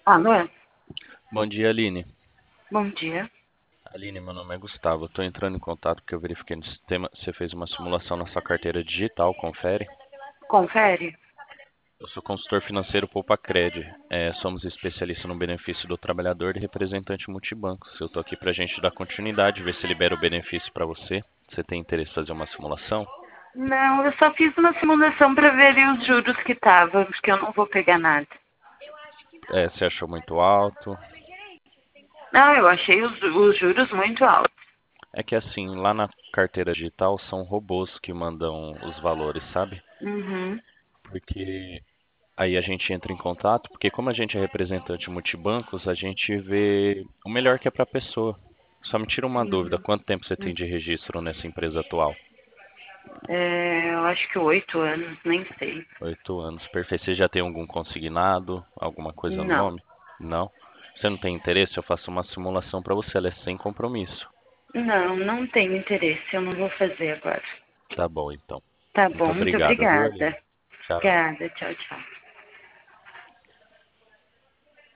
Alô? Bom dia, Aline. Bom dia. Aline, meu nome é Gustavo. Estou entrando em contato porque eu verifiquei no sistema. Você fez uma simulação na sua carteira digital, confere? Confere? Eu sou consultor financeiro Poupa-Cred. Somos especialistas no benefício do trabalhador e representante multibancos. Eu estou aqui para a gente dar continuidade, ver se libera o benefício para você. Você tem interesse em fazer uma simulação? Não, eu só fiz uma simulação para ver os juros que estavam, porque eu não vou pegar nada. Você achou muito alto? Não, eu achei os juros muito altos. É que assim, lá na carteira digital são robôs que mandam os valores, sabe? Uhum, Porque aí a gente entra em contato, porque como a gente é representante multibancos, a gente vê o melhor que é para a pessoa. Só me tira uma dúvida, uhum. quanto tempo você tem de registro nessa empresa atual? Eu acho que 8 anos, nem sei. 8 anos, perfeito. Você já tem algum consignado, alguma coisa no Não, nome? Não? Você não tem interesse? Eu faço uma simulação para você, ela é sem compromisso. não tenho interesse, eu não vou fazer agora. Tá bom, então. Tá Muito bom, muito obrigado, viu, Aline? obrigada. Tchau. Obrigada, tchau, tchau.